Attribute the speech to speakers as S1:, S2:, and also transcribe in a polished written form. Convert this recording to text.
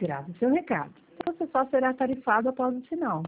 S1: Grave seu recado. Você só será tarifado após o sinal.